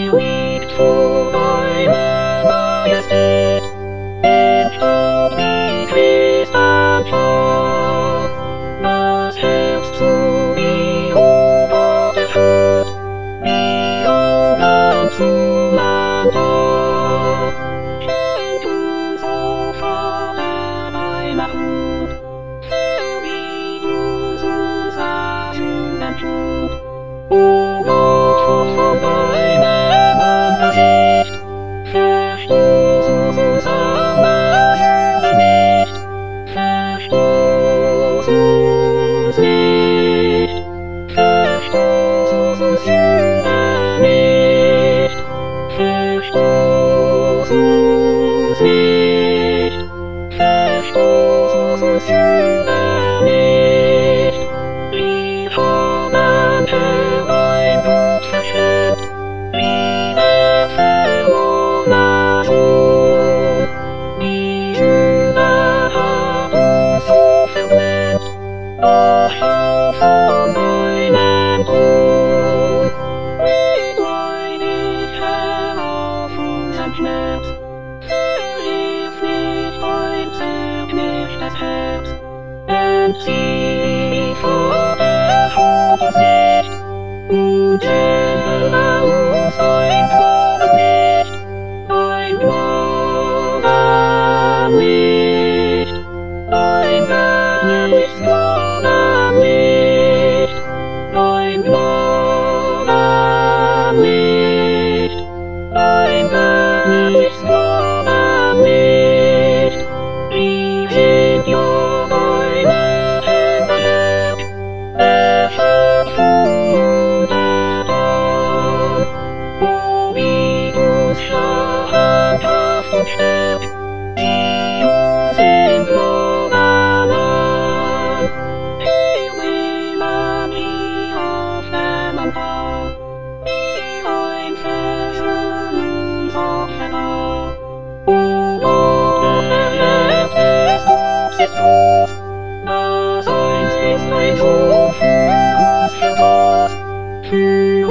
liegt vor deiner Majestät, im Staub wie Kristallklar, das Herz zu beobachtet hört, wie Augen zu Mandat. Schenk uns, o Vater, deiner Hut, verbiet uns unser Sündentod. O Gott, von deinem Angesicht, verstoß uns aller Sünde nicht, verstoß uns nicht, verstoß uns Sünde nicht, verstoß uns nicht, verstoß uns Sünde nicht. Wir haben dein Blut verschleppt, wie der verlorene Sohn. Die Sünde hat uns so verblendet, doch schau von deinem Thron. Mitleidig, Herr, auf unseren Schmerz, verlief nicht dein zerknirschtes Herz. Entzieh, Vater, schont uns nicht, und schenke uns dein Gnadenlicht, dein Gnadenlicht, dein göttliches Gnadenlicht, dein Gnadenlicht, dein göttliches Gnadenlicht. Wir sind ja deine Händewerk, Erschöpfung und Ertrag. O, wie du's schlaghaft und stark, sieh uns im Glauben an. Wir willen wie auf dem Altar, wie ein Versöhnungsopfer dar. O Gott, der Wert des Lob ist groß, das einst ist ein Sohn für uns vergaß, für